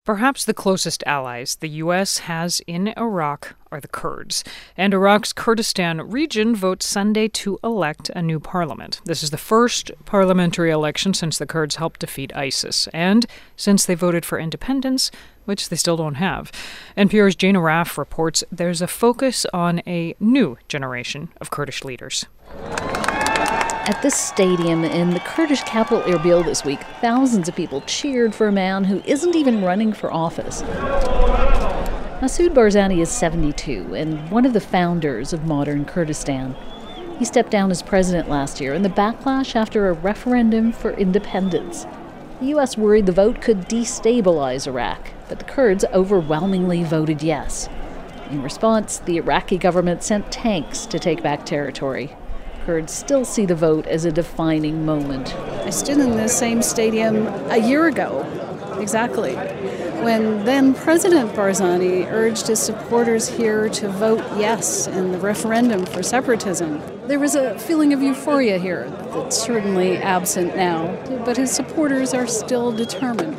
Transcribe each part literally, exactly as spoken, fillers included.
Perhaps the closest allies the U S has in Iraq are the Kurds. And Iraq's Kurdistan region votes Sunday to elect a new parliament. This is the first parliamentary election since the Kurds helped defeat ISIS, and since they voted for independence, which they still don't have. N P R's Jane Arraf reports there's a focus on a new generation of Kurdish leaders. At this stadium in the Kurdish capital Erbil this week, thousands of people cheered for a man who isn't even running for office. Masoud Barzani is seventy-two and one of the founders of modern Kurdistan. He stepped down as president last year in the backlash after a referendum for independence. The U S worried the vote could destabilize Iraq, but the Kurds overwhelmingly voted yes. In response, the Iraqi government sent tanks to take back territory. Kurds still see the vote as a defining moment. I stood in the same stadium a year ago, exactly, when then President Barzani urged his supporters here to vote yes in the referendum for separatism. There was a feeling of euphoria here that's certainly absent now, but his supporters are still determined.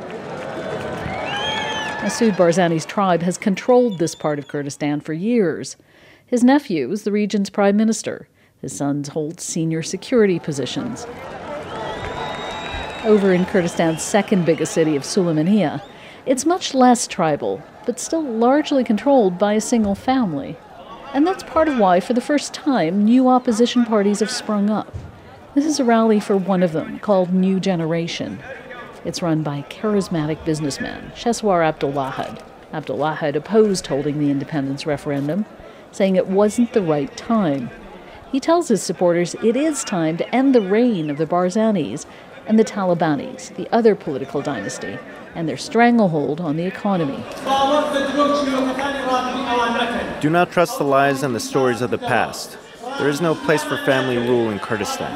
Masoud Barzani's tribe has controlled this part of Kurdistan for years. His nephew is the region's prime minister. His sons hold senior security positions. Over in Kurdistan's second biggest city of Sulaymaniyah, it's much less tribal, but still largely controlled by a single family. And that's part of why, for the first time, new opposition parties have sprung up. This is a rally for one of them, called New Generation. It's run by charismatic businessman Sheswar Abdulwahid. Abdulwahid opposed holding the independence referendum, saying it wasn't the right time. He tells his supporters it is time to end the reign of the Barzanis and the Talibanis, the other political dynasty, and their stranglehold on the economy. Do not trust the lies and the stories of the past. There is no place for family rule in Kurdistan.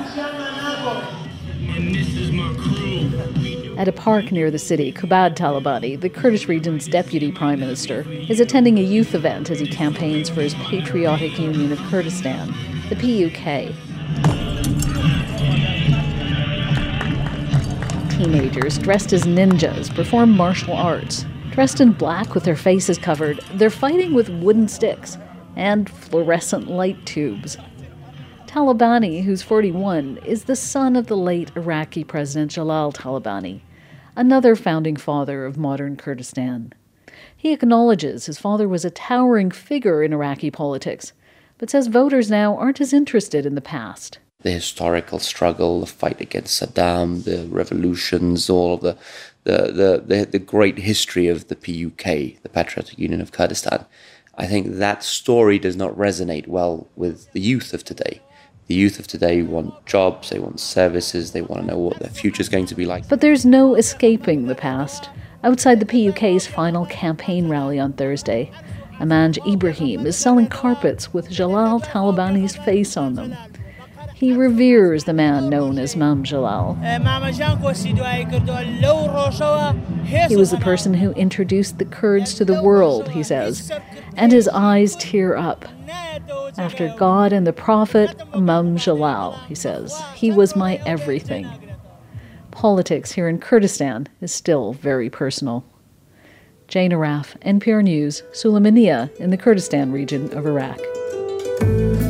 At a park near the city, Kubad Talabani, the Kurdish region's deputy prime minister, is attending a youth event as he campaigns for his Patriotic Union of Kurdistan, the P U K. Teenagers dressed as ninjas perform martial arts. Dressed in black with their faces covered, they're fighting with wooden sticks and fluorescent light tubes. Talabani, who's forty-one, is the son of the late Iraqi President Jalal Talabani, another founding father of modern Kurdistan. He acknowledges his father was a towering figure in Iraqi politics, but says voters now aren't as interested in the past. The historical struggle, the fight against Saddam, the revolutions, all of the the, the, the, the great history of the P U K, the Patriotic Union of Kurdistan. I think that story does not resonate well with the youth of today. The youth of today want jobs, they want services, they want to know what their future is going to be like. But there's no escaping the past. Outside the P U K's final campaign rally on Thursday, Amanj Ibrahim is selling carpets with Jalal Talabani's face on them. He reveres the man known as Mam Jalal. He was the person who introduced the Kurds to the world, he says, and his eyes tear up. After God and the Prophet, Mam Jalal, he says. He was my everything. Politics here in Kurdistan is still very personal. Jane Arraf, N P R News, Sulaymaniyah in the Kurdistan region of Iraq.